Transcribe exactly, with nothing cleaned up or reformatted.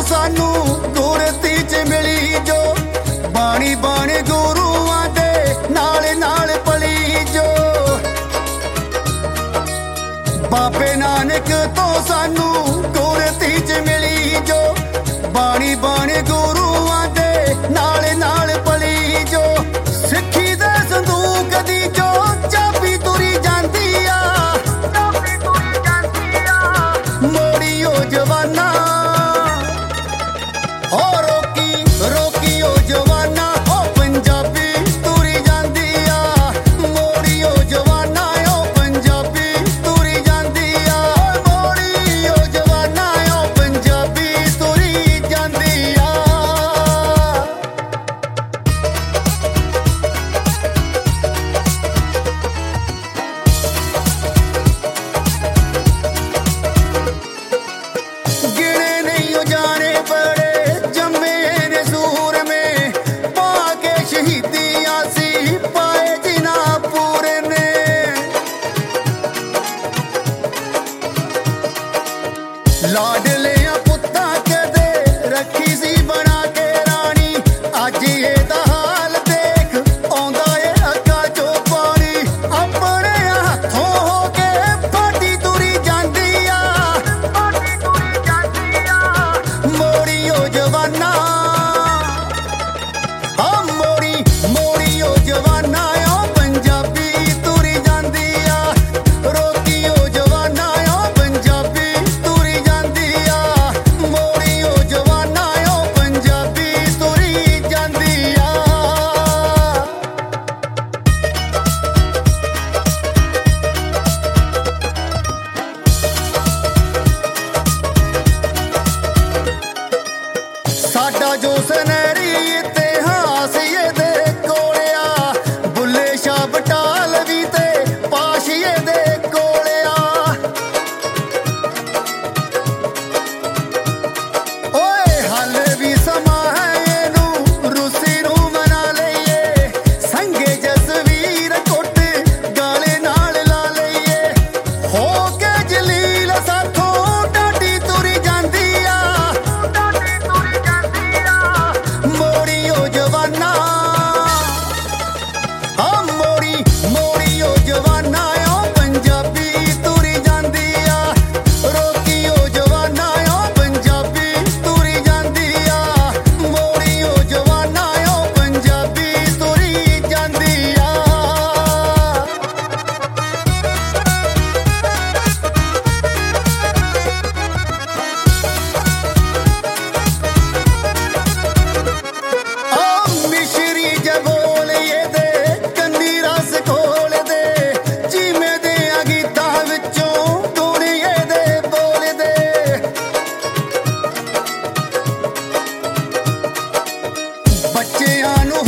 सानू गुरती च मिली जो बाणी बण गुरुआं दे नाल नाल पली जो बाबे नानक तो सानू गुरती च मिली जो बाणी बण गुरुआं दे नाल नाल पली जो सिक्खी दे संदूक दी जो चाबी तुरी जांदी आ मोड़ी ओ जवाना ओ रोकी रोकी ओ जवाना ओ पंजाबी तुरी जांदी आ मोड़ी ओ जवाना ओ पंजाबी तुरी जांदी आ मोड़ी ओ जवाना ओ पंजाबी तुरी जांदी आ गिने नहीं ओ जाने बड़े जम्मे ने सूर में पाके शहीदियां सी पाए जिना पूरे ने लाडलियां पुत्तां कदे रखी सी बना के रानी अज एदा हाल देख आउंदा ए अक्कां चों पानी अपने हत्थों हो के फाटी तुरी जांदी आ मोड़ी ओ जवाना आ मोड़ी मोड़ी ओ जवाना ओ पंजाबी तुरी जांदी आ रोकी ओ जवाना ओ पंजाबी तुरी जांदी आ मोड़ी ओ जवाना ओ पंजाबी तुरी जांदी आ साडा जो सनैरी इतिहास ਇਹਦੇ ਕੋਲ ਆ ਬੁੱਲੇ ਸ਼ਾਹ ਬਟਾਲਵੀ ਤੇ ਪਾਸ਼ ਇਹਦੇ ਕੋਲ ਆ ਓਏ ਹਾਲੇ ਵੀ ਸਮਾਂ ਹੈ ਇਹਨੂੰ ਰੂਸੀ ਨੂੰ ਮਨਾ ਲਈਏ ਸੰਗੇ ਜਸਵੀਰ ਕੁੱਟ ਗਾਲੇ ਨਾਲ ਲਾ ਲਈਏ ਹੋ ਕੇ ਜਲੀਲ ਸਾਥੋਂ ਡਾਡੀ ਤੁਰੀ ਜਾਂਦੀ ਆ मोड़ी ओ जवाना आ मोड़ी मोड़ी ओ जवाना ओ पंजाबी तुरी जांदी आ रोकी ओ जवाना ओ पंजाबी तुरी जांदी आ मोड़ी ओ जवाना ओ पंजाबी तुरी जांदी आ ਆ ਮਿਸ਼ਰੀ ਜਬੋਲ ਇਹਦੇ ਕੰਨੀ ਰਸ ਖੋਲ ਦੇ ਜਿਵੇਂ ਦੇ ਆ ਗੀਤਾਂ ਵਿੱਚੋਂ ਗੁਣ ਇਹਦੇ ਬੋਲਦੇ ਬੱਚਿਆਂ ਨੂੰ